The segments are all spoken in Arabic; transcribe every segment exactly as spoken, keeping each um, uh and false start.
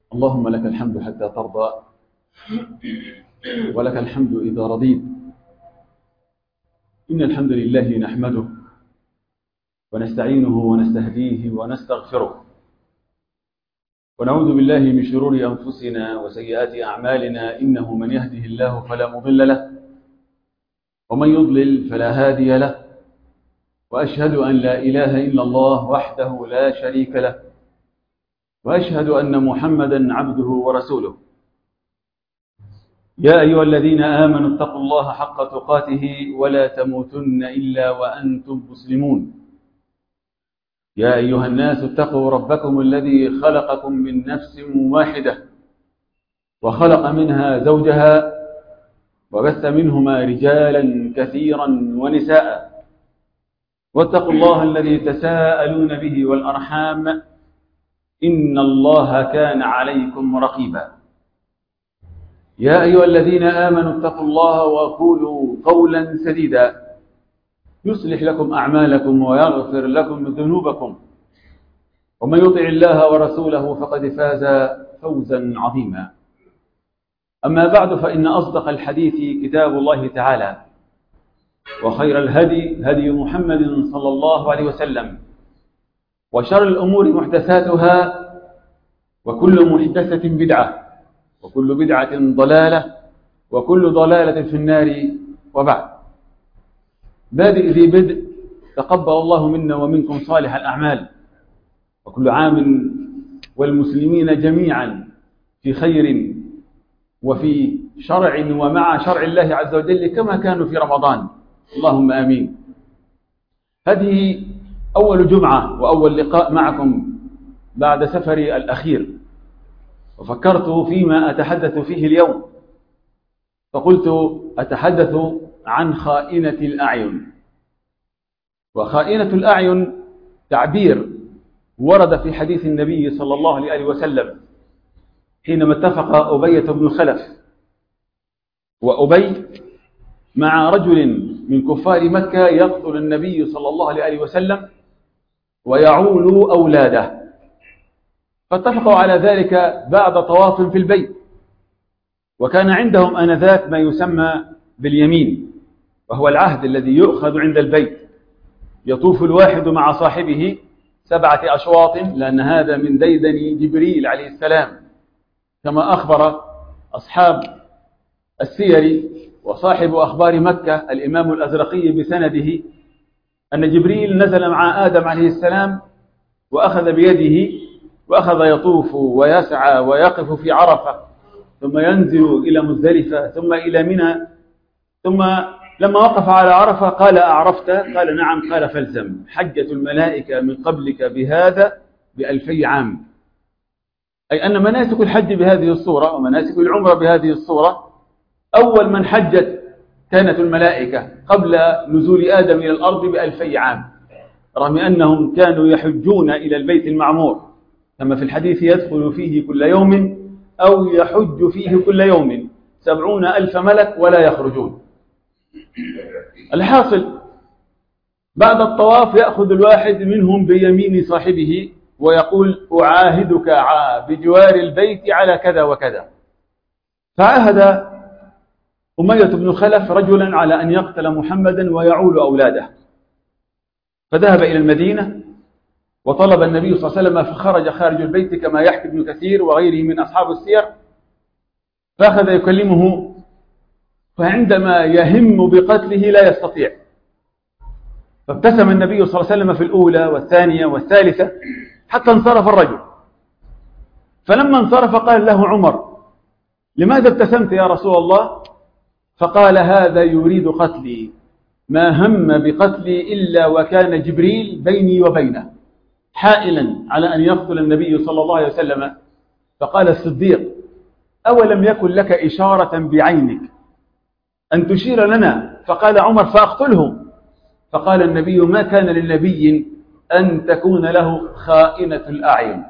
اللهم لك الحمد حتى ترضى، ولك الحمد إذا رضيت. إن الحمد لله نحمده ونستعينه ونستهديه ونستغفره، ونعوذ بالله من شرور أنفسنا وسيئات أعمالنا. إنه من يهده الله فلا مضل له، ومن يضلل فلا هادي له، وأشهد أن لا إله إلا الله وحده لا شريك له، وأشهد أن محمدا عبده ورسوله. يا أيها الذين آمنوا اتقوا الله حق تقاته ولا تموتن إلا وأنتم مسلمون. يا أيها الناس اتقوا ربكم الذي خلقكم من نفس واحدة، وخلق منها زوجها، وبث منهما رجالا كثيرا ونساء. واتقوا الله الذي تساءلون به والأرحام، إن الله كان عليكم رقيبا. يا أيها الذين آمنوا اتقوا الله وقولوا قولا سديدا يصلح لكم أعمالكم ويغفر لكم ذنوبكم، ومن يطع الله ورسوله فقد فاز فوزا عظيما. أما بعد، فإن أصدق الحديث كتاب الله تعالى، وخير الهدي هدي محمد صلى الله عليه وسلم، وشر الأمور محدثاتها، وكل محدثة بدعة، وكل بدعة ضلالة، وكل ضلالة في النار. وبعد، بادئ ذي بدء، تقبل الله منا ومنكم صالح الأعمال، وكل عام والمسلمين جميعا في خير وفي شرع ومع شرع الله عز وجل كما كانوا في رمضان، اللهم آمين. هذه أول جمعة وأول لقاء معكم بعد سفري الأخير، وفكرت فيما أتحدث فيه اليوم، فقلت أتحدث عن خائنة الأعين. وخائنة الأعين تعبير ورد في حديث النبي صلى الله عليه وسلم حينما اتفق أبية بن خلف وأبي مع رجل من كفار مكة يقتل النبي صلى الله عليه وسلم ويعول أولاده، فاتفقوا على ذلك بعد طواف في البيت. وكان عندهم آنذاك ما يسمى باليمين، وهو العهد الذي يؤخذ عند البيت. يطوف الواحد مع صاحبه سبعة أشواط، لأن هذا من ديدن جبريل عليه السلام، كما أخبر أصحاب السير وصاحب أخبار مكة الإمام الأزرقي بسنده أن جبريل نزل مع آدم عليه السلام وأخذ بيده وأخذ يطوف ويسعى ويقف في عرفة، ثم ينزل إلى مزدلفة، ثم إلى منى، ثم لما وقف على عرفة قال: أعرفت؟ قال: نعم. قال: فالزم. حجة الملائكة من قبلك بهذا بألفي عام، أي أن مناسك الحج بهذه الصورة ومناسك العمرة بهذه الصورة أول من حجت كانت الملائكة قبل نزول آدم إلى الأرض بألفي عام، رغم أنهم كانوا يحجون إلى البيت المعمور، كما في الحديث: يدخل فيه كل يوم أو يحج فيه كل يوم سبعون ألف ملك ولا يخرجون. الحاصل، بعد الطواف يأخذ الواحد منهم بيمين صاحبه ويقول: أعاهدك بجوار البيت على كذا وكذا. فعهد أمية بن خلف رجلا على أن يقتل محمدا ويعول أولاده، فذهب إلى المدينة وطلب النبي صلى الله عليه وسلم، فخرج خارج البيت كما يحكي ابن كثير وغيره من أصحاب السير، فأخذ يكلمه، فعندما يهم بقتله لا يستطيع، فابتسم النبي صلى الله عليه وسلم في الأولى والثانية والثالثة حتى انصرف الرجل. فلما انصرف قال له عمر: لماذا ابتسمت يا رسول الله؟ فقال: هذا يريد قتلي، ما هم بقتلي إلا وكان جبريل بيني وبينه حائلا على أن يقتل النبي صلى الله عليه وسلم. فقال الصديق: أولم يكن لك إشارة بعينك أن تشير لنا؟ فقال عمر: فأقتله. فقال النبي: ما كان للنبي أن تكون له خائنة الأعين.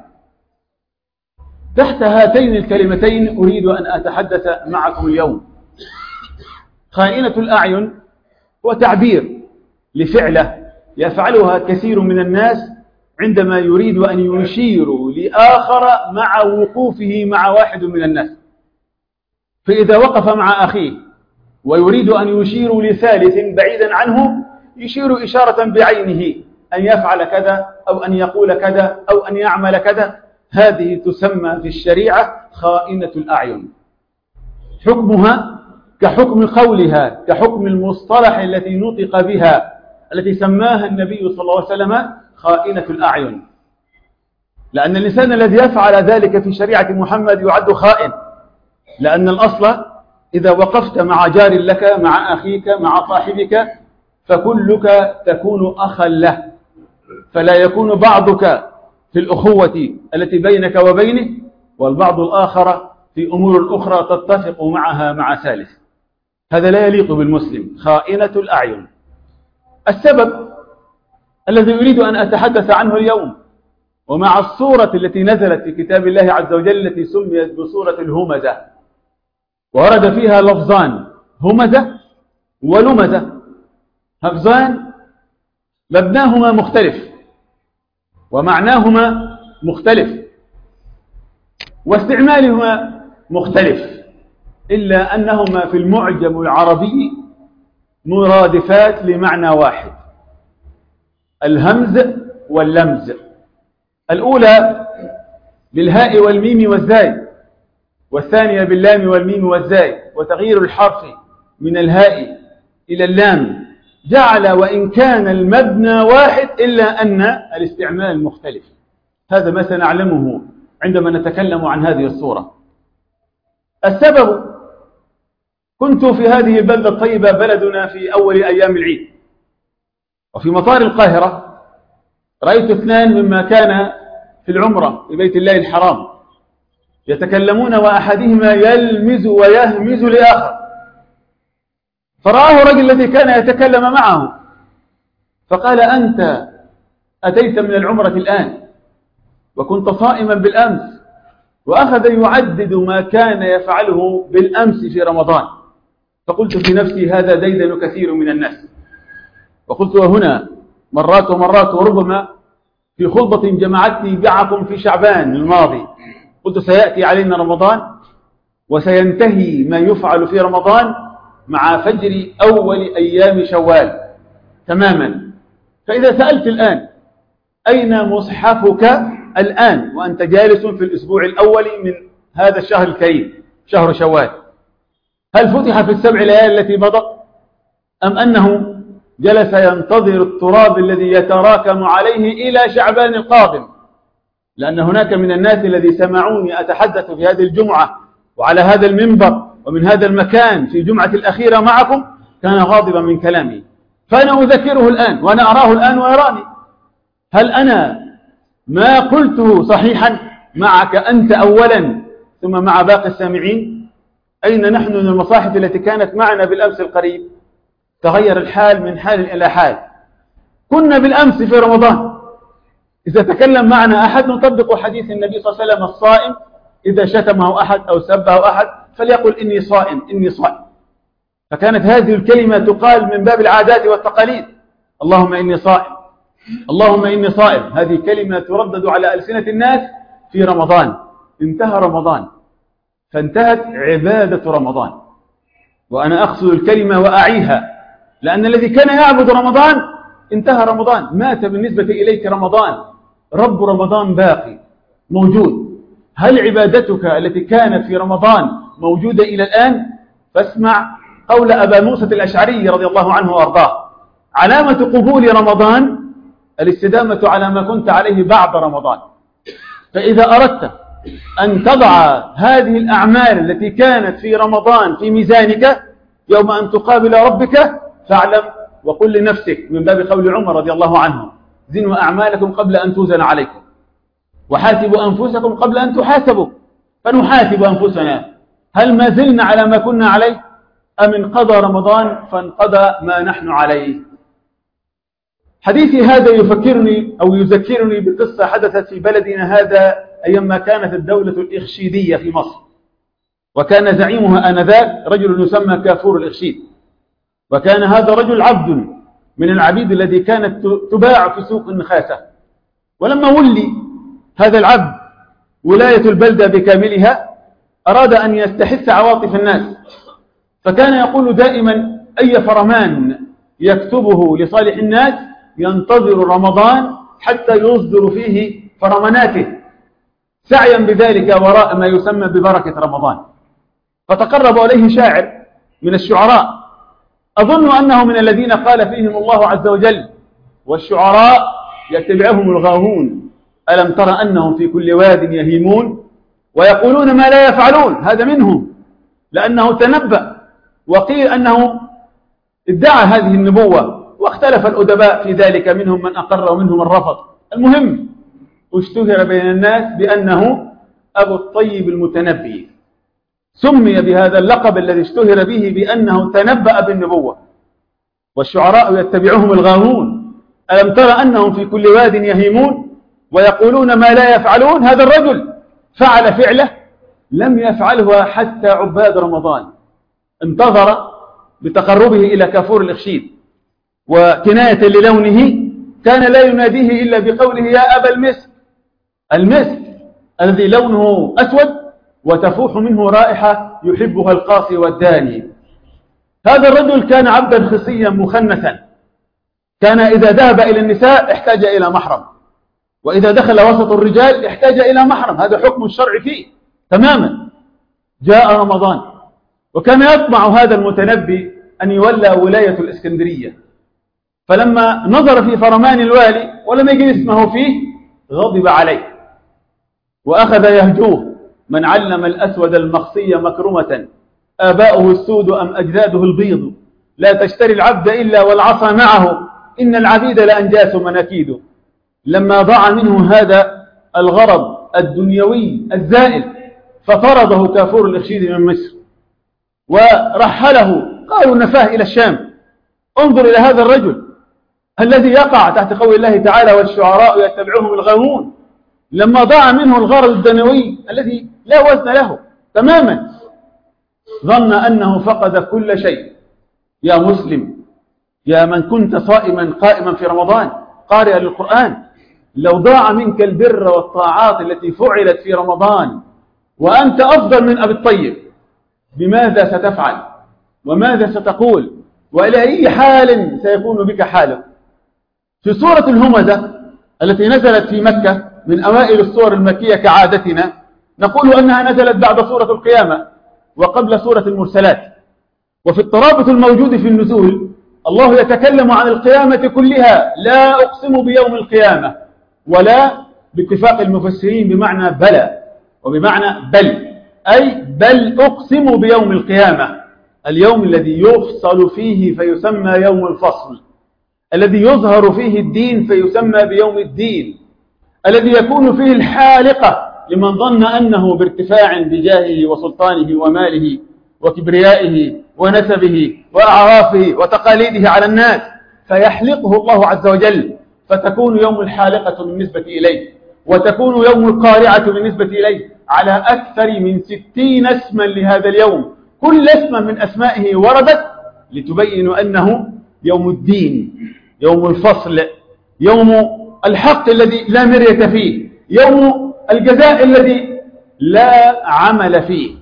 تحت هاتين الكلمتين أريد أن أتحدث معكم اليوم. خائنة الأعين هو تعبير لفعلة يفعلها كثير من الناس عندما يريد أن يشير لآخر مع وقوفه مع واحد من الناس. فإذا وقف مع أخيه ويريد أن يشير لثالث بعيدا عنه يشير إشارة بعينه أن يفعل كذا أو أن يقول كذا أو أن يعمل كذا. هذه تسمى في الشريعة خائنة الأعين، حكمها كحكم قولها، كحكم المصطلح التي نطق بها التي سماها النبي صلى الله عليه وسلم خائنة الأعين، لأن الإنسان الذي يفعل ذلك في شريعة محمد يعد خائن، لأن الأصل إذا وقفت مع جار لك مع أخيك مع صاحبك فكلك تكون أخا له، فلا يكون بعضك في الأخوة التي بينك وبينه والبعض الآخر في أمور أخرى تتفق معها مع ثالث. هذا لا يليق بالمسلم، خائنة الأعين. السبب الذي أريد أن أتحدث عنه اليوم ومع الصورة التي نزلت في كتاب الله عز وجل التي سميت بصورة الهمزة، ورد فيها لفظان همزة ولمزة، لفظان مبناهما مختلف ومعناهما مختلف واستعمالهما مختلف، إلا أنهما في المعجم العربي مرادفات لمعنى واحد: الهمز واللمز. الأولى بالهاء والميم والزاي، والثانية باللام والميم والزاي، وتغيير الحرف من الهاء إلى اللام جعل وإن كان المبنى واحد إلا أن الاستعمال مختلف. هذا ما سنعلمه عندما نتكلم عن هذه الصورة. السبب: كنت في هذه البلدة الطيبة بلدنا في أول أيام العيد، وفي مطار القاهرة رأيت اثنان مما كان في العمرة في بيت الله الحرام يتكلمون وأحدهما يلمز ويهمز لآخر، فرآه رجل الذي كان يتكلم معه فقال: أنت أتيت من العمرة الآن وكنت صائما بالأمس، وأخذ يعدد ما كان يفعله بالأمس في رمضان. فقلت في نفسي: هذا ديدن كثير من الناس. وقلت: وهنا مرات ومرات وربما في خطبة جمعتني معكم في شعبان الماضي قلت: سيأتي علينا رمضان وسينتهي ما يفعل في رمضان مع فجر أول أيام شوال تماما. فإذا سألت الآن: أين مصحفك الآن وأنت جالس في الأسبوع الأول من هذا الشهر الكريم شهر شوال؟ هل فتح في السبع ليال التي مضت أم أنه جلس ينتظر التراب الذي يتراكم عليه إلى شعبان القادم؟ لأن هناك من الناس الذي سمعوني أتحدث في هذه الجمعة وعلى هذا المنبر ومن هذا المكان في الجمعة الأخيرة معكم كان غاضبا من كلامي، فأنا أذكره الآن وأنا أراه الآن ويراني. هل أنا ما قلته صحيحا معك أنت أولا ثم مع باقي السامعين؟ أين نحن من المصاحف التي كانت معنا بالأمس القريب؟ تغير الحال من حال إلى حال. كنا بالأمس في رمضان إذا تكلم معنا أحد نطبق حديث النبي صلى الله عليه وسلم: الصائم إذا شتمه أحد أو سبه أحد فليقل إني صائم إني صائم. فكانت هذه الكلمة تقال من باب العادات والتقاليد: اللهم إني صائم، اللهم إني صائم. هذه كلمة تردد على ألسنة الناس في رمضان. انتهى رمضان فانتهت عبادة رمضان، وأنا أقصد الكلمة وأعيها، لأن الذي كان يعبد رمضان انتهى رمضان، مات بالنسبة إليك رمضان. رب رمضان باقي موجود. هل عبادتك التي كانت في رمضان موجودة إلى الآن؟ فاسمع قول أبا موسى الأشعري رضي الله عنه وأرضاه: علامة قبول رمضان الاستدامة على ما كنت عليه بعد رمضان. فإذا أردت أن تضع هذه الأعمال التي كانت في رمضان في ميزانك يوم أن تقابل ربك فاعلم وقل لنفسك من باب قول عمر رضي الله عنه: زنوا أعمالكم قبل أن توزن عليكم، وحاسبوا أنفسكم قبل أن تحاسبوا. فنحاسب أنفسنا: هل ما زلنا على ما كنا عليه أم انقضى رمضان فانقضى ما نحن عليه؟ حديثي هذا يفكرني أو يذكرني بقصة حدثت في بلدنا هذا أيام ما كانت الدولة الإخشيدية في مصر، وكان زعيمها آنذاك رجل يسمى كافور الإخشيد، وكان هذا رجل عبد من العبيد الذي كانت تباع في سوق النخاسة، ولما ولي هذا العبد ولاية البلدة بكاملها أراد أن يستحث عواطف الناس، فكان يقول دائما أي فرمان يكتبه لصالح الناس ينتظر رمضان حتى يصدر فيه فرماناته، سعيا بذلك وراء ما يسمى ببركة رمضان. فتقرب إليه شاعر من الشعراء، أظن أنه من الذين قال فيهم الله عز وجل: والشعراء يتبعهم الغاوون ألم تر أنهم في كل واد يهيمون ويقولون ما لا يفعلون. هذا منهم، لأنه تنبأ، وقيل أنه ادعى هذه النبوة، واختلف الأدباء في ذلك، منهم من أقر ومنهم من رفض. المهم اشتهر بين الناس بأنه أبو الطيب المتنبي، سمي بهذا اللقب الذي اشتهر به بأنه تنبأ بالنبوة. والشعراء يتبعهم الغاوون ألم تر أنهم في كل واد يهيمون ويقولون ما لا يفعلون. هذا الرجل فعل فعله لم يفعله حتى عباد رمضان، انتظر بتقربه إلى كافور الإخشيد، وكناية للونه كان لا يناديه إلا بقوله يا أبا المسك، المسك الذي لونه أسود وتفوح منه رائحة يحبها القاصي والداني. هذا الرجل كان عبدا خصيا مخنثا، كان إذا ذهب إلى النساء احتاج إلى محرم، وإذا دخل وسط الرجال احتاج إلى محرم، هذا حكم الشرع فيه تماما. جاء رمضان وكان يطمع هذا المتنبي أن يولى ولاية الإسكندرية، فلما نظر في فرمان الوالي ولم يجد اسمه فيه غضب عليه وأخذ يهجوه: من علم الأسود المخصي مكرمة آباؤه السود أم أجداده البيض، لا تشتري العبد إلا والعصا معه، إن العبيد لأنجاس مناكيد. لما ضاع منه هذا الغرض الدنيوي الزائل فطرده كافور الإخشيد من مصر ورحله، قالوا نفاه إلى الشام. انظر إلى هذا الرجل الذي يقع تحت قول الله تعالى: والشعراء يتبعهم الغاوون. لما ضاع منه الغرض الدنيوي الذي لا وزن له تماما ظن أنه فقد كل شيء. يا مسلم، يا من كنت صائما قائما في رمضان قارئا للقرآن، لو ضاع منك البر والطاعات التي فعلت في رمضان وأنت أفضل من أبي الطيب، بماذا ستفعل وماذا ستقول وإلى أي حال سيكون بك حالك؟ في سورة الهمزة التي نزلت في مكة من أوائل السور المكية كعادتنا، نقول أنها نزلت بعد سورة القيامة وقبل سورة المرسلات. وفي الترابط الموجود في النزول الله يتكلم عن القيامة كلها: لا أقسم بيوم القيامة، ولا باتفاق المفسرين بمعنى بلى وبمعنى بل، أي بل أقسم بيوم القيامة، اليوم الذي يفصل فيه فيسمى يوم الفصل، الذي يظهر فيه الدين فيسمى بيوم الدين، الذي يكون فيه الحالقة لمن ظن أنه بارتفاع بجاهه وسلطانه وماله وكبريائه ونسبه وأعرافه وتقاليده على الناس فيحلقه الله عز وجل، فتكون يوم الحالقة بالنسبة إليه، وتكون يوم القارعة بالنسبة إليه، على أكثر من ستين اسما لهذا اليوم، كل اسم من أسمائه وردت لتبين أنه يوم الدين، يوم الفصل، يوم الحق الذي لا مرية فيه، يوم الجزاء الذي لا عمل فيه،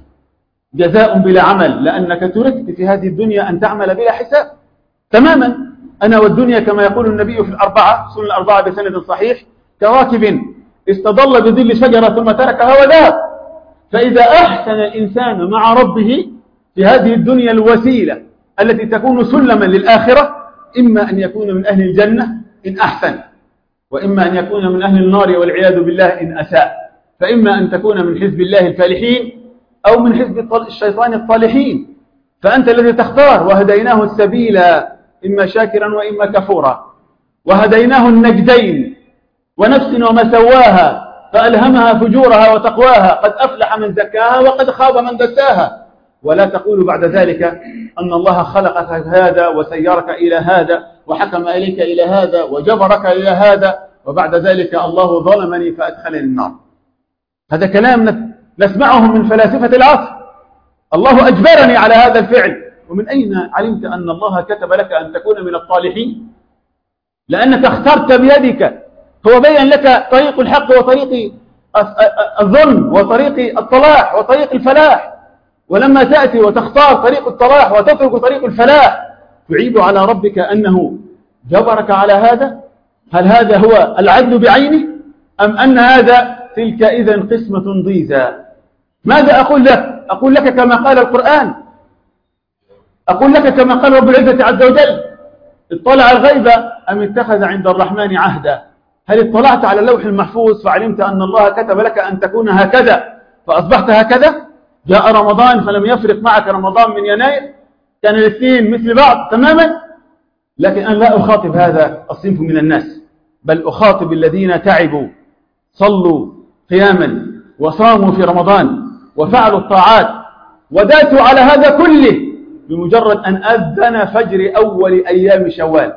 جزاء بلا عمل، لأنك تركت في هذه الدنيا أن تعمل بلا حساب تماما. أنا والدنيا كما يقول النبي في الأربعة سنن الأربعة بسند صحيح كراكب استظل بظل شجرة ثم تركها وذهب. فإذا أحسن الإنسان مع ربه في هذه الدنيا الوسيلة التي تكون سلما للآخرة، إما أن يكون من أهل الجنة إن أحسن، وإما أن يكون من أهل النار والعياذ بالله إن أساء، فإما أن تكون من حزب الله الفالحين أو من حزب الشيطان الطالحين، فأنت الذي تختار. وهديناه السبيل إما شاكرا وإما كفورا، وهديناه النجدين، ونفس وما سواها فألهمها فجورها وتقواها، قد أفلح من زكاها وقد خاب من دساها. ولا تقول بعد ذلك أن الله خلقك هذا وسيرك إلى هذا وحكم إليك إلى هذا وجبرك إلى هذا وبعد ذلك الله ظلمني فأدخلني النار. هذا كلام نسمعه من فلاسفة العصر. الله أجبرني على هذا الفعل. ومن أين علمت أن الله كتب لك أن تكون من الطالحين؟ لأنك اخترت بيدك هو بين لك طريق الحق وطريق الظلم وطريق الصلاح وطريق الفلاح، ولما تأتي وتختار طريق الصلاح وتترك طريق الفلاح تعيب على ربك أنه جبرك على هذا؟ هل هذا هو العدل بعينه أم أن هذا تلك إذن قسمة ضيزى؟ ماذا أقول لك؟ أقول لك كما قال القرآن، أقول لك كما قال رب العزة عز وجل: اطلع الغيب أم اتخذ عند الرحمن عهدا؟ هل اطلعت على اللوح المحفوظ فعلمت أن الله كتب لك أن تكون هكذا فأصبحت هكذا؟ جاء رمضان فلم يفرق معك رمضان من يناير، كان الاثنين مثل بعض تماما. لكن أنا لا أخاطب هذا الصنف من الناس، بل أخاطب الذين تعبوا صلوا قياما وصاموا في رمضان وفعلوا الطاعات وداتوا على هذا كله بمجرد أن أذن فجر أول أيام شوال.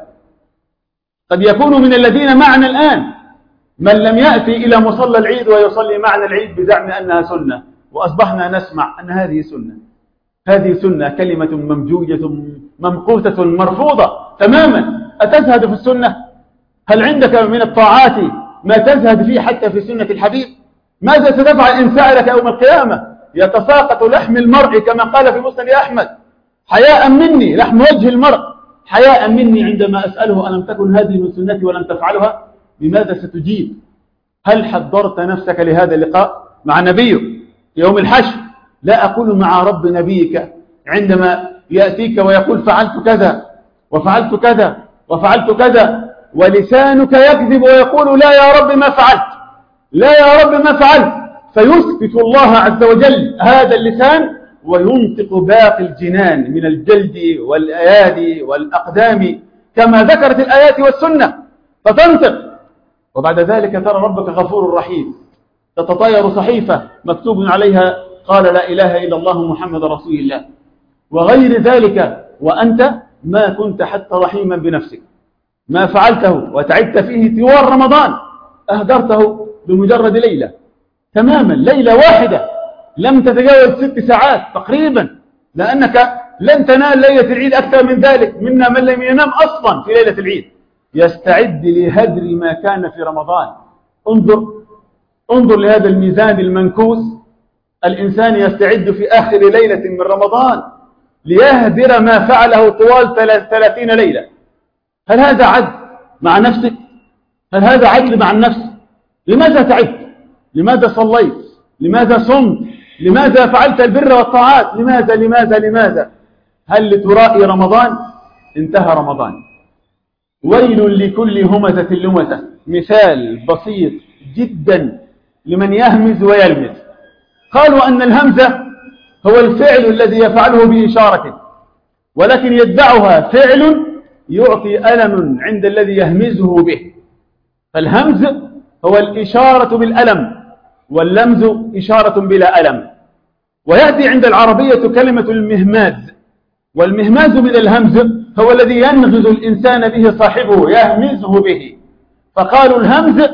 قد يكون من الذين معنا الآن من لم يأتي إلى مصلى العيد ويصلي معنا العيد بزعم أنها سنة، وأصبحنا نسمع أن هذه سنة. هذه سنة كلمة ممجوجة ممقوتة مرفوضة تماما. أتزهد في السنة؟ هل عندك من الطاعات ما تزهد فيه حتى في سنة الحبيب؟ ماذا ستفعل إن سألك يوم القيامة؟ يتساقط لحم المرء كما قال في مسند أحمد حياء مني، لحم وجه المرء حياء مني عندما أسأله ألم تكن هذه من سنتي ولم تفعلها؟ بماذا ستجيب؟ هل حضرت نفسك لهذا اللقاء مع نبيك يوم الحشر؟ لا أقول مع رب نبيك عندما يأتيك ويقول فعلت كذا وفعلت كذا وفعلت كذا، ولسانك يكذب ويقول لا يا رب ما فعلت، لا يا رب ما فعلت، فيسكت الله عز وجل هذا اللسان وينطق باقي الجنان من الجلد والأيادي والأقدام كما ذكرت الآيات والسنة، فتنطق. وبعد ذلك ترى ربك غفور رحيم، تتطاير صحيفة مكتوب عليها قال لا إله إلا الله محمد رسول الله وغير ذلك، وأنت ما كنت حتى رحيما بنفسك، ما فعلته وتعبت فيه طوال رمضان أهدرته بمجرد ليلة تماما، ليلة واحدة لم تتجاوز ست ساعات تقريبا، لأنك لن تنال ليلة العيد أكثر من ذلك. منا من لم ينام أصلا في ليلة العيد يستعد لهدر ما كان في رمضان. انظر انظر لهذا الميزان المنكوس، الإنسان يستعد في آخر ليلة من رمضان ليهدر ما فعله طوال ثلاثين ليلة. هل هذا عدل مع نفسك؟ هل هذا عدل مع النفس؟ لماذا تعبت؟ لماذا صليت؟ لماذا صمت؟ لماذا فعلت البر والطاعات؟ لماذا لماذا لماذا؟ هل لترائي رمضان؟ انتهى رمضان. ويل لكل همزة لمزة، مثال بسيط جدا لمن يهمز ويلمز. قالوا أن الهمزة هو الفعل الذي يفعله بإشارة، ولكن يتبعها فعل يعطي ألم عند الذي يهمزه به. فالهمز هو الإشارة بالألم، واللمز إشارة بلا ألم. ويأتي عند العربية كلمة المهماز، والمهماز من الهمز هو الذي ينغز الإنسان به صاحبه يهمزه به. فقالوا الهمز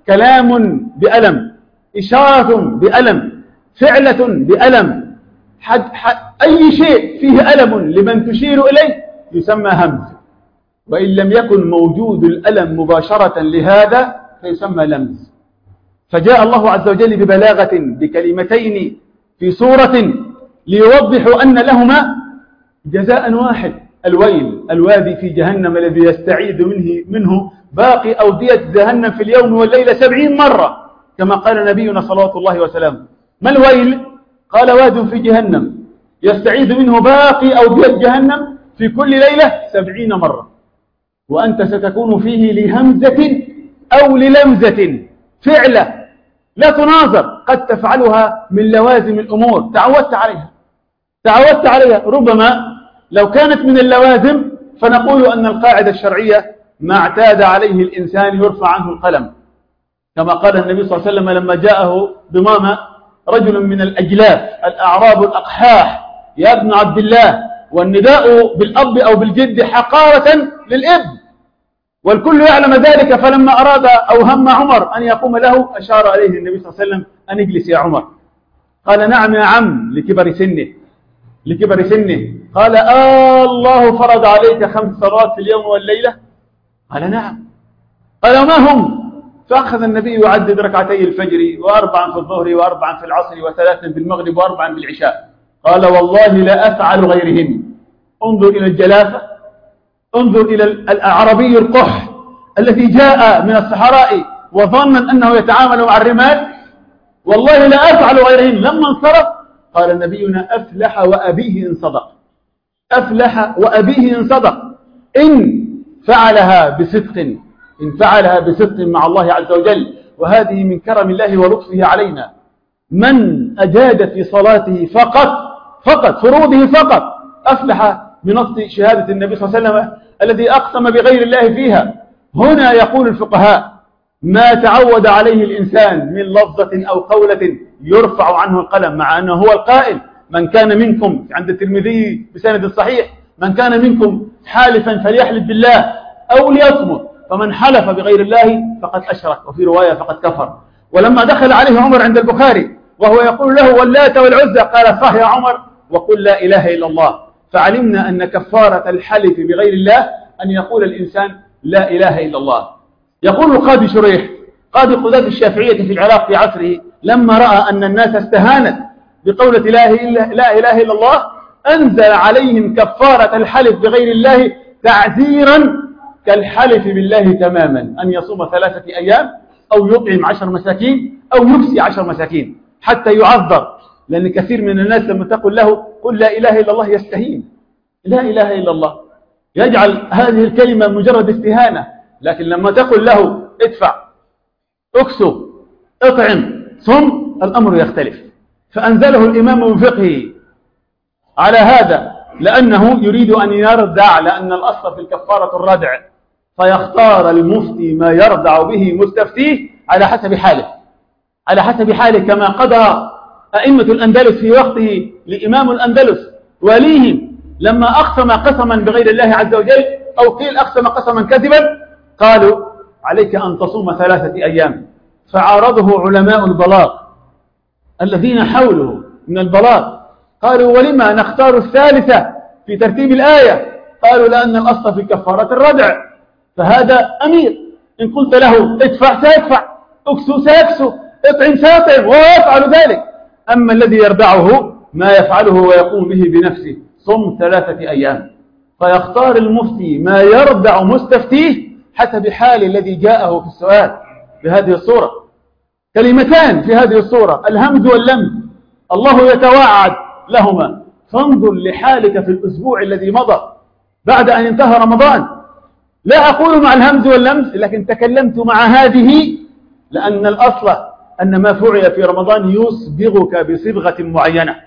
كلام بألم، إشارة بألم، فعلة بألم، حد حد أي شيء فيه ألم لمن تشير إليه يسمى همز، وإن لم يكن موجود الألم مباشرة لهذا فيسمى لمز. فجاء الله عز وجل ببلاغة بكلمتين في سورة ليوضحوا أن لهما جزاء واحد: الويل، الوادي في جهنم الذي يستعيذ منه, منه باقي أودية جهنم في اليوم والليلة سبعين مرة كما قال نبينا صلوات الله وسلامه. ما الويل؟ قال واد في جهنم يستعيذ منه باقي أودية جهنم في كل ليلة سبعين مرة، وأنت ستكون فيه لهمزة أو للمزة فعلة لا تناظر، قد تفعلها من لوازم الأمور، تعودت عليها تعودت عليها ربما لو كانت من اللوازم فنقول أن القاعدة الشرعية ما اعتاد عليه الإنسان يرفع عنه القلم، كما قال النبي صلى الله عليه وسلم لما جاءه ضمام رجل من الأجلاف الأعراب الأقحاح: يا ابن عبد الله، والنداء بالأب أو بالجد حقارة للابن، والكل يعلم ذلك. فلما أراد أو هم عمر أن يقوم له أشار عليه النبي صلى الله عليه وسلم أن اجلس يا عمر. قال نعم يا عم، لكبر سنه لكبر سنه قال آه الله فرض عليك خمس صلوات في اليوم والليلة؟ قال نعم. قال ما هم؟ فأخذ النبي يعدد ركعتي الفجر وأربعا في الظهر وأربعا في العصر وثلاثا في المغرب وأربعا في العشاء. قال والله لا أفعل غيرهن. انظر إلى الجلافة، انظر إلى الأعرابي القح الذي جاء من الصحراء وظن أنه يتعامل مع الرمال، والله لا أفعل غيرهن. لما انصرف قال نبينا أفلح وأبيه إن صدق، أفلح وأبيه إن صدق، إن فعلها بصدق، إن فعلها بصدق مع الله عز وجل. وهذه من كرم الله ولطفه علينا. من أجاد في صلاته فقط فقط فروضه فقط أفلح بنص شهادة النبي صلى الله عليه وسلم الذي أقسم بغير الله فيها. هنا يقول الفقهاء ما تعود عليه الإنسان من لفظة أو قولة يرفع عنه القلم، مع أنه هو القائل من كان منكم عند الترمذي بسند صحيح من كان منكم حالفا فليحلف بالله أو ليصمت، فمن حلف بغير الله فقد أشرك، وفي رواية فقد كفر. ولما دخل عليه عمر عند البخاري وهو يقول له واللات والعزى قال صح يا عمر وقل لا إله إلا الله. فعلمنا أن كفارة الحلف بغير الله أن يقول الإنسان لا إله إلا الله. يقول القاضي شريح قاضي قضاة الشافعية في العراق في عصره لما رأى أن الناس استهانت بقولة لا إله إلا الله أنزل عليهم كفارة الحلف بغير الله تعزيرا كالحلف بالله تماما، أن يصوم ثلاثة أيام أو يطعم عشر مساكين أو يكسي عشر مساكين حتى يعذر. لأن كثير من الناس لما تقول له قل لا إله إلا الله يستهين، لا إله إلا الله يجعل هذه الكلمة مجرد استهانة. لكن لما تقول له ادفع اكسو اطعم صم الأمر يختلف. فأنزله الإمام من فقهه على هذا لأنه يريد أن يردع، لأن الأصل في الكفارة الردع، فيختار المفتي ما يردع به مستفتيه على حسب حاله، على حسب حاله كما قضى أئمة الأندلس في وقته لإمام الأندلس وليهم لما أقسم قسما بغير الله عز وجل أو قيل أقسم قسما كذبا قالوا عليك أن تصوم ثلاثة أيام. فعارضه علماء البلاغ الذين حوله من البلاغ قالوا ولما نختار الثالثة في ترتيب الآية؟ قالوا لأن الأصل في كفارة الردع، فهذا أمير إن قلت له ادفع سيدفع، اكسو سيكسو، اطعم سيطعم وهو يفعل ذلك. أما الذي يردعه ما يفعله ويقوم به بنفسه صم ثلاثة أيام. فيختار المفتي ما يردع مستفتيه حسب حال الذي جاءه في السؤال بهذه الصورة. كلمتان في هذه الصورة الهمز واللمز الله يتواعد لهما. فانظر لحالك في الأسبوع الذي مضى بعد أن انتهى رمضان. لا أقول مع الهمز واللمز، لكن تكلمت مع هذه لأن الأصل أن ما فعل في رمضان يصبغك بصبغة معينة،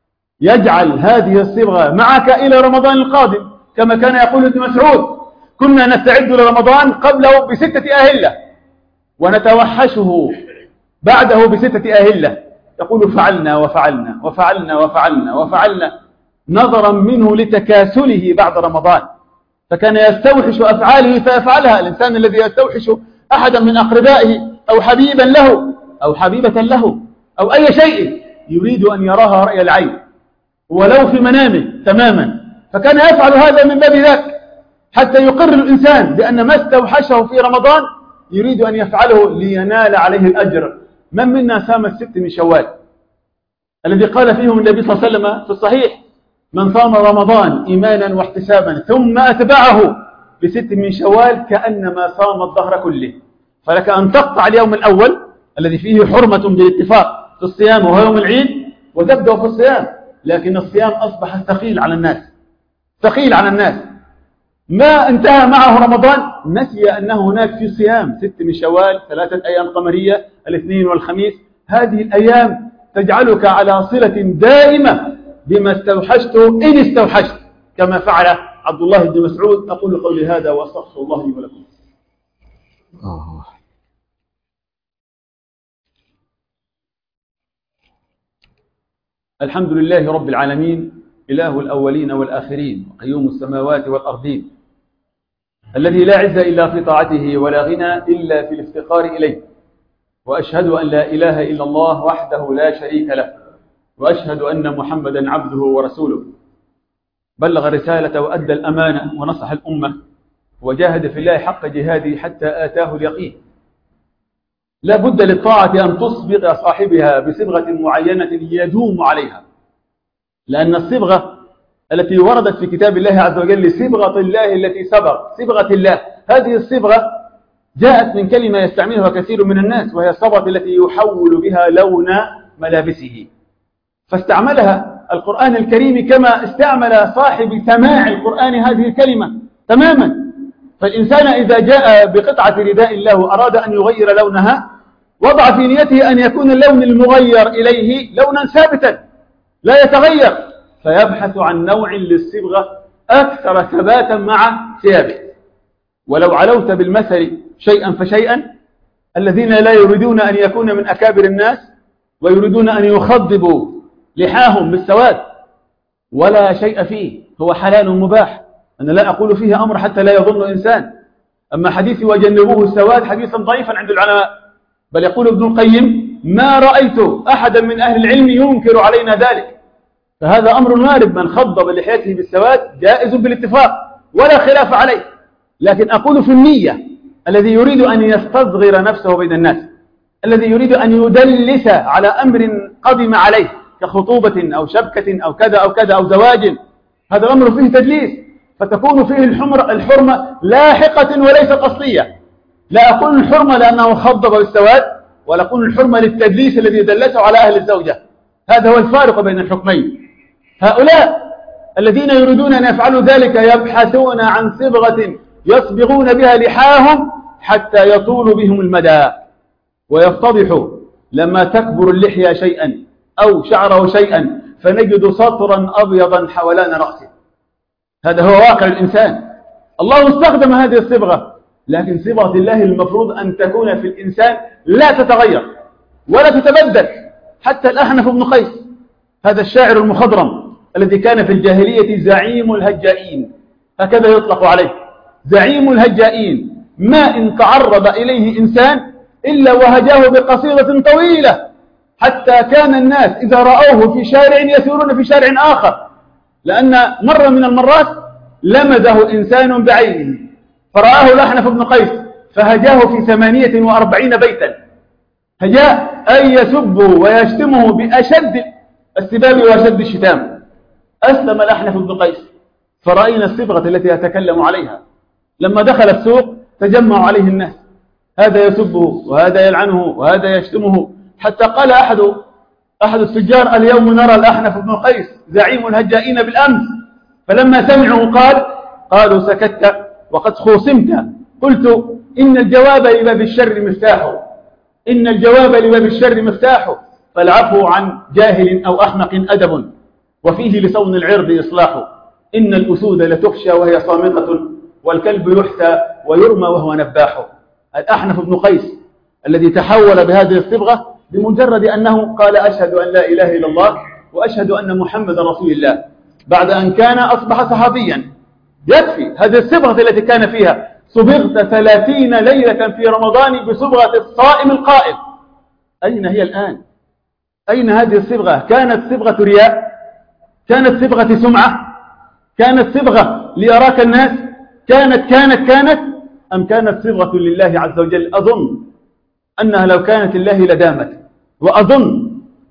يجعل هذه الصبغة معك إلى رمضان القادم. كما كان يقول ابن مسعود كنا نستعد لرمضان قبله بستة أهلة ونتوحشه بعده بستة أهلة. يقول فعلنا وفعلنا وفعلنا وفعلنا وفعلنا نظرا منه لتكاسله بعد رمضان، فكان يستوحش أفعاله فيفعلها. الإنسان الذي يستوحش أحدا من أقربائه أو حبيبا له أو حبيبة له أو أي شيء يريد أن يراها رأي العين ولو في منامه تماما، فكان يفعل هذا من باب ذاك حتى يقر الإنسان بأن ما استوحشه في رمضان يريد أن يفعله لينال عليه الأجر. من منا سام الست من شوال الذي قال فيهم النبي صلى الله عليه وسلم في الصحيح من صام رمضان إيمانا واحتسابا ثم أتبعه بست من شوال كأنما صام الظهر كله. فلك أن تقطع اليوم الأول الذي فيه حرمة بالاتفاق في الصيام وهو يوم العيد وتبدأ في الصيام، لكن الصيام أصبح ثقيل على الناس، ثقيل على الناس. ما انتهى معه رمضان نسي أنه هناك في صيام ست من شوال، ثلاثة أيام قمرية، الاثنين والخميس. هذه الأيام تجعلك على صلة دائمة بما استوحشت إن استوحشت، كما فعل عبد الله بن مسعود. أقول قولي هذا وأستغفر الله لي ولكم. آه. الحمد لله رب العالمين، إله الأولين والآخرين، قيوم السماوات والأرضين، الذي لا عز إلا في طاعته ولا غنى إلا في الافتقار إليه. وأشهد أن لا إله إلا الله وحده لا شريك له، وأشهد أن محمدا عبده ورسوله. بلغ الرسالة وأدى الأمانة ونصح الأمة وجاهد في الله حق جهاده حتى آتاه اليقين. لا بد للطاعة أن تصبغ صاحبها بصبغة معينة يدوم عليها، لأن الصبغة التي وردت في كتاب الله عز وجل صبغة الله التي سبق، صبغة الله، هذه الصبغة جاءت من كلمة يستعملها كثير من الناس، وهي الصبغة التي يحول بها لون ملابسه، فاستعملها القرآن الكريم كما استعمل صاحب سماع القرآن هذه الكلمة تماما. فالإنسان إذا جاء بقطعة رداء له أراد أن يغير لونها، وضع في نيته أن يكون اللون المغير إليه لونا ثابتا لا يتغير، فيبحث عن نوع للصبغة أكثر ثباتا مع ثيابه. ولو علوت بالمثل شيئا فشيئا، الذين لا يريدون أن يكون من أكابر الناس ويريدون أن يخضبوا لحاهم بالسواد ولا شيء فيه، هو حلال مباح، أنا لا أقول فيه أمر حتى لا يظن إنسان. أما حديث وجنبوه السواد حديثا ضعيفا عند العلماء، بل يقول ابن القيم ما رأيت أحدا من أهل العلم ينكر علينا ذلك، فهذا أمر وارد، من خضب لحيته بالسواد جائز بالاتفاق ولا خلاف عليه. لكن أقول في النية، الذي يريد أن يستصغر نفسه بين الناس، الذي يريد أن يدلس على أمر قدم عليه كخطوبة أو شبكة أو كذا أو كذا أو زواج، هذا الأمر فيه تدليس، فتكون فيه الحمر الحرمة لاحقة وليس قصدية. لا أقول الحرمة لأنه خضب بالسواد، ولا أقول الحرمة للتدليس الذي دلسه على أهل الزوجة، هذا هو الفارق بين الحكمين. هؤلاء الذين يريدون أن يفعلوا ذلك يبحثون عن صبغة يصبغون بها لحاهم حتى يطول بهم المدى ويفتضحوا لما تكبر اللحية شيئا أو شعره شيئا فنجد سطرا أبيضا حولان رأسه. هذا هو واقع الإنسان. الله استخدم هذه الصبغة، لكن صبغة الله المفروض أن تكون في الإنسان لا تتغير ولا تتبدل. حتى الأحنف بن قيس هذا الشاعر المخضرم الذي كان في الجاهلية زعيم الهجائين، هكذا يطلق عليه، زعيم الهجائين، ما إن تعرض إليه إنسان إلا وهجاه بقصيدة طويلة، حتى كان الناس إذا رأوه في شارع يسيرون في شارع آخر، لأن مرة من المرات لمزه إنسان بعينه فرآه الأحنف بن قيس فهجاه في ثمانية وأربعين بيتا، هجاء أن يسبه ويشتمه بأشد السباب وأشد الشتام. أسلم الأحنف بن قيس فرأينا الصبغة التي أتكلم عليها، لما دخل السوق تجمع عليه الناس، هذا يسبه وهذا يلعنه وهذا يشتمه، حتى قال أحد أحد التجار اليوم نرى الأحنف بن قيس زعيم الهجائين بالأمس، فلما سمعوا قال قالوا سكت وقد خوصمت، قلت إن الجواب لباب الشر مفتاحه، إن الجواب لباب الشر مفتاحه، فالعفو عن جاهل أو أحمق أدب وفيه لصون العرض إصلاحه، إن الأسود لتخشى وهي صامتة والكلب يحثى ويرمى وهو نباح. الأحنف بن قيس الذي تحول بهذه الصبغة بمجرد أنه قال أشهد أن لا إله إلا الله وأشهد أن محمد رسول الله، بعد أن كان أصبح صحابيا. يكفي هذه الصبغة التي كان فيها، صبغت ثلاثين ليلة في رمضان بصبغة الصائم القائم. أين هي الآن؟ أين هذه الصبغة؟ كانت صبغة رياء؟ كانت صبغة سمعة؟ كانت صبغة ليراك الناس؟ كانت كانت كانت أم كانت صبغة لله عز وجل؟ أظن أنها لو كانت لله لدامت، وأظن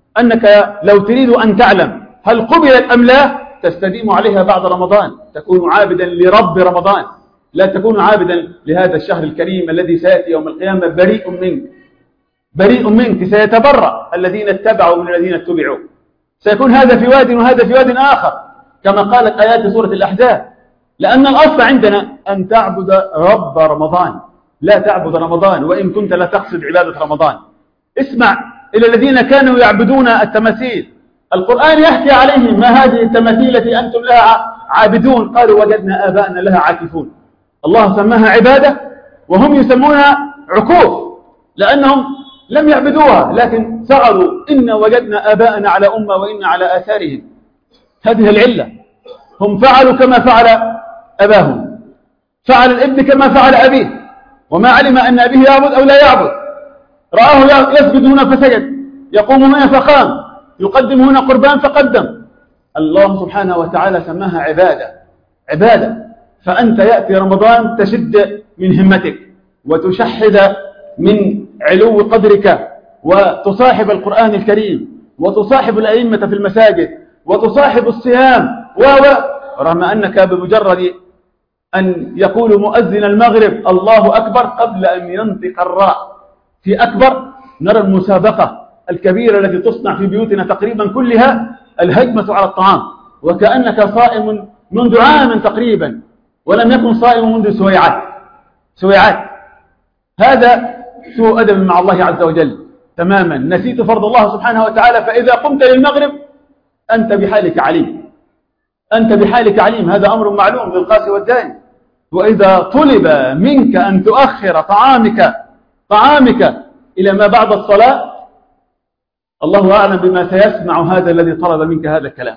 أنك لو تريد أن تعلم هل قبلت أم لا تستديم عليها بعد رمضان، تكون عابدا لرب رمضان، لا تكون عابدا لهذا الشهر الكريم الذي سيأتي يوم القيامة بريء منك، بريء منك، سيتبرأ الذين اتبعوا من الذين اتبعوا، سيكون هذا في واد وهذا في واد آخر كما قالت آيات سورة الأحزاب. لأن الأصل عندنا أن تعبد رب رمضان، لا تعبد رمضان وإن كنت لا تقصد عبادة رمضان. اسمع إلى الذين كانوا يعبدون التماثيل، القرآن يحكي عليهم ما هذه التماثيل التي أنتم لها عابدون، قالوا وجدنا آباءنا لها عاكفون. الله سماها عبادة وهم يسمونها عكوف، لأنهم لم يعبدوها لكن سألوا إن وجدنا آباءنا على أمة وإن على آثارهم. هذه العلة، هم فعلوا كما فعل أباهم، فعل الابن كما فعل أبيه، وما علم أن أبيه يعبد أو لا يعبد، رآه يسجد هنا فسجد، يقوم هنا فقام، يقدم هنا قربان فقدم. الله سبحانه وتعالى سماها عبادة، عبادة. فأنت يأتي رمضان تشد من همتك وتشحذ من علو قدرك وتصاحب القرآن الكريم وتصاحب الأئمة في المساجد وتصاحب الصيام و رغم أنك بمجرد أن يقول مؤذن المغرب الله أكبر قبل أن ينطق الراء في أكبر نرى المسابقة الكبيرة التي تصنع في بيوتنا تقريبا كلها الهجمة على الطعام وكأنك صائم منذ عام تقريبا ولم يكن صائم منذ سويعات سويعات هذا سوء أدب مع الله عز وجل تماما. نسيت فرض الله سبحانه وتعالى فإذا قمت للمغرب أنت بحالك عليم أنت بحالك عليم هذا أمر معلوم للقاسي والداني. وإذا طلب منك أن تؤخر طعامك طعامك إلى ما بعد الصلاة الله أعلم بما سيسمع هذا الذي طلب منك هذا الكلام.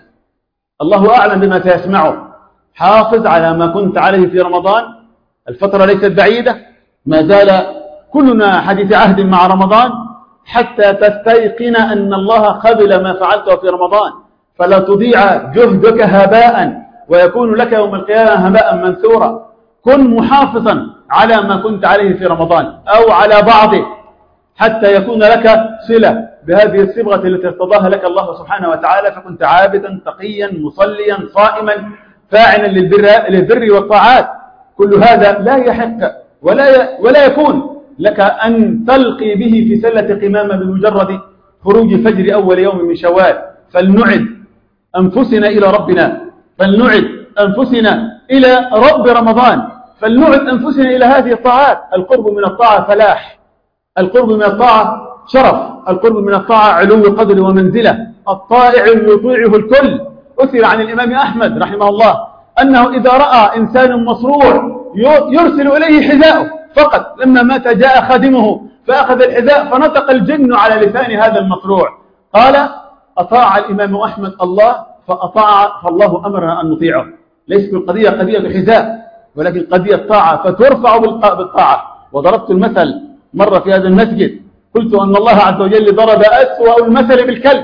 الله أعلم بما سيسمعه. حافظ على ما كنت عليه في رمضان، الفترة ليست بعيدة، ما زال كلنا حديث عهد مع رمضان حتى تستيقن أن الله قبل ما فعلته في رمضان، فلا تضيع جهدك هباء ويكون لك يوم القيامة هباء منثورا. كن محافظا على ما كنت عليه في رمضان أو على بعضه حتى يكون لك صلة بهذه الصبغة التي ارتضاها لك الله سبحانه وتعالى، فكنت عابدا تقيا مصليا صائما فاعلا للبر, للبر والطاعات. كل هذا لا يحق ولا ولا يكون لك أن تلقي به في سلة قمامة بمجرد خروج فجر أول يوم من شوال. فلنعد أنفسنا إلى ربنا، فلنعد أنفسنا إلى رب رمضان، فلنعد أنفسنا إلى هذه الطاعات. القرب من الطاعة فلاح، القرب من الطاعة شرف، القرب من الطاعة علو قدر ومنزلة. الطائع يطيعه الكل. أثر عن الإمام أحمد رحمه الله أنه إذا رأى إنسان مصروع يرسل إليه حذاءه فقط. لما مات جاء خادمه فأخذ الحذاء فنطق الجن على لسان هذا المصروع. قال أطاع الإمام أحمد الله فأطاع فالله أمرنا أن نطيعه. ليست القضية قضية بحذاء ولكن قضية طاعة، فترفع بالطاعة. وضربت المثل مرة في هذا المسجد، قلت أن الله عز وجل ضرب أسوأ المثل بالكلب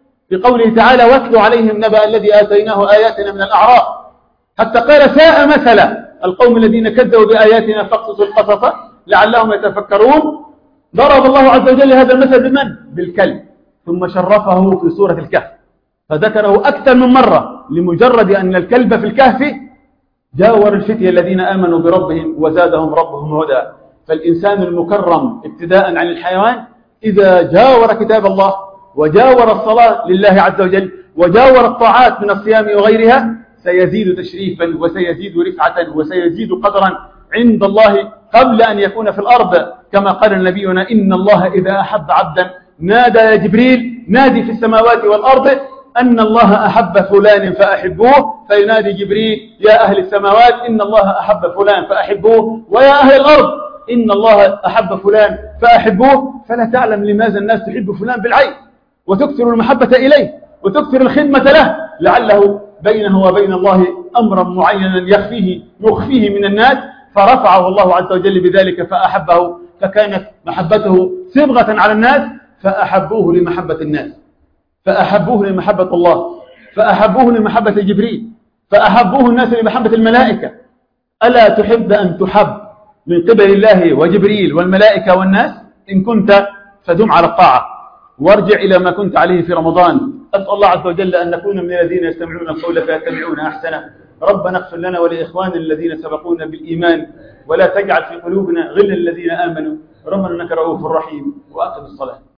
بقوله تعالى واتل عليهم نبأ الذي آتيناه آياتنا من الأعراف، حتى قال ساء مثلا القوم الذين كذبوا بآياتنا فاقصص القصص لعلهم يتفكرون. ضرب الله عز وجل هذا المثل بمن؟ بالكلب. ثم شرفه في سورة الكهف فذكره أكثر من مرة لمجرد أن الكلب في الكهف جاور الفتية الذين آمنوا بربهم وزادهم ربهم هدى. فالإنسان المكرم ابتداء عن الحيوان إذا جاور كتاب الله وجاور الصلاة لله عز وجل وجاور الطاعات من الصيام وغيرها سيزيد تشريفا وسيزيد رفعة وسيزيد قدرا عند الله قبل أن يكون في الأرض. كما قال نبينا إن الله إذا أحب عبدا نادى يا جبريل نادي في السماوات والأرض أن الله أحب فلان فأحبوه، فينادي جبريل يا أهل السماوات إن الله أحب فلان فأحبوه، ويا أهل الأرض إن الله أحب فلان فأحبوه. فلا تعلم لماذا الناس تحب فلان بالعين وتكثر المحبة إليه وتكثر الخدمة له، لعله بينه وبين الله أمرا معينا يخفيه مخفيه من الناس، فرفعه الله عز وجل بذلك فأحبه، فكانت محبته صبغة على الناس فأحبوه لمحبة الناس، فأحبوه لمحبة الله، فأحبوه لمحبة جبريل، فأحبوه الناس لمحبة الملائكة. ألا تحب أن تحب من قبل الله وجبريل والملائكة والناس؟ إن كنت فدم على الطاعة وارجع إلى ما كنت عليه في رمضان. أسأل الله عز وجل أن نكون من الذين يستمعون القول فيتبعون أحسنه. ربنا اغفر لنا ولإخواننا الذين سبقونا بالإيمان ولا تجعل في قلوبنا غلا الذين آمنوا. ربنا إنك رؤوف رحيم. وأقم الصلاة.